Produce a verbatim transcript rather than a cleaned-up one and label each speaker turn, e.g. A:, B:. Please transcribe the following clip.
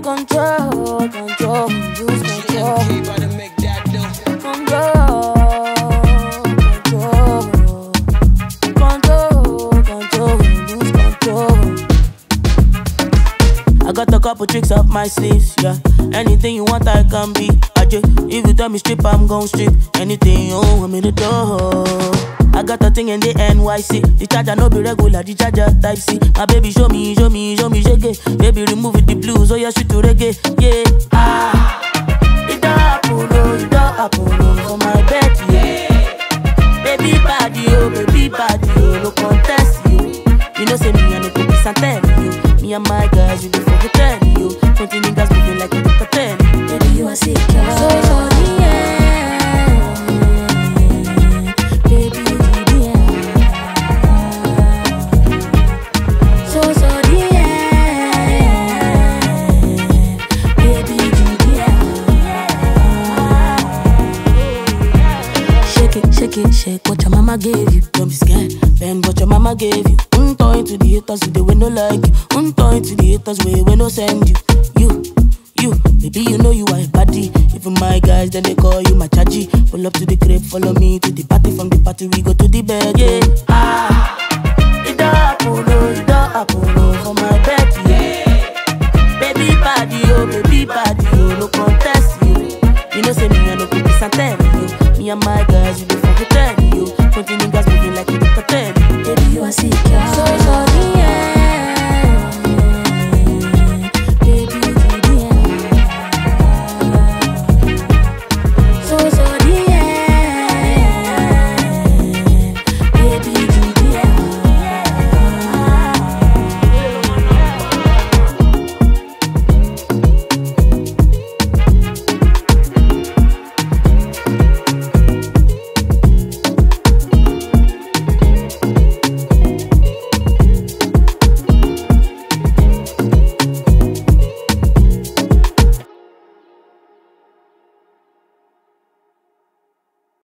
A: control, control, lose control. I got a couple tricks up my sleeves, yeah. Anything you want, I can be. Ajay, if you tell me strip, I'm gon' strip. Anything you want me to do. I got a thing in the N Y C. The charger no be regular, the charger type C. My baby show me, show me, show me, shake it. Baby remove the blues, oh yeah, shoot to reggae, yeah. Ah, it don't happen, oh, it don't happen, oh, for my bed, yeah. Baby body, oh, baby body, oh, no contest, you. You know say me, I no go be Santelli, you. Me and my guys, we be for the telly, you. Twenty niggas moving like we do cartel. Baby, you are sick, yeah. So sorry, yeah. Baby, you did, yeah. So sorry, yeah. Baby, you did, yeah. Shake it, shake it, shake what your mama gave you. Don't be scared, bend what your mama gave you. Untoy to the haters, they will no like you. Untoy to the haters, we will no send you. You, you, baby, you know you are a body. Even my guys, then they call you my chaji. Pull up to the crib, follow me to the party. From the party, we go to the bed, yeah. Ah, it don't happen, no.